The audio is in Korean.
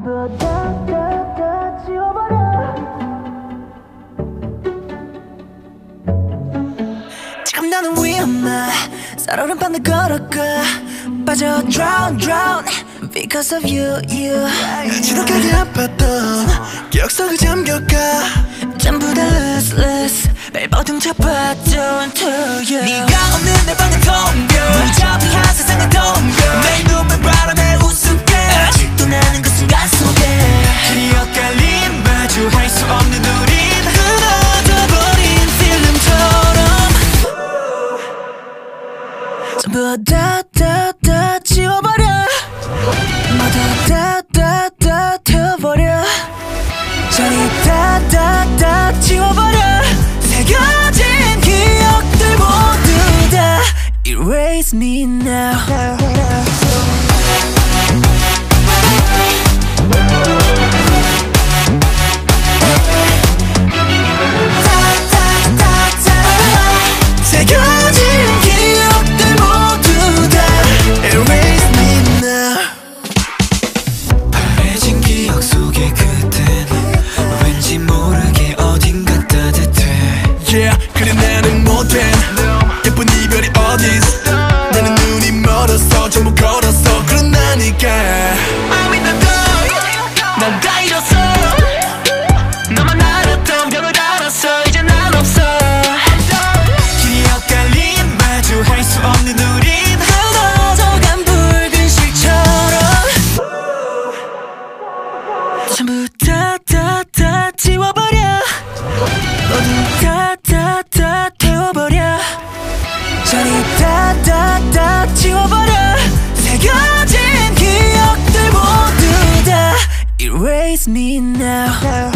전부 다 지워버려. 지금 나는 위험해. 살얼음 판을 걸어가 빠져 drown because of you. 지독하게 아팠던 기억 속을 잠겨가 전부 다 lose 매일 버둥 잡았던 to you. 네가 없는 내 방은 텅벼 무자비한 세상은 텅벼 매일 눈물 바람에 웃음게 아직도 나는 그 순간 속에 기억 깔린 마주할 수 없는 우린 끊어져버린 필름처럼 전부 다 지워버려. 모두 다 태워버려. 저리 다 지워버려. 새겨진 기억들 모두 다 Erase me now. 새겨진 기억들 모두 다 Erase me now. 바래진 기억 속의 그땐 왠지 모르게 어딘가 따뜻해. Yeah, 그래 나는 못해. 예쁜 이별이 어딨어. 나는 눈이 멀었어. 전부 걸었어. 그런다니까 I'm in the dark. 난 다 잃었어. 너만 알았던 벽을 알았어. 이제 난 없어. 기억 깔린 마주할 수 없는 우린 흩어져간 붉은 실처럼 전부 다 지워버려. 모두 다 태워버려. 저리 다 지워버려. 새겨진 기억들 모두 다 Erase me now.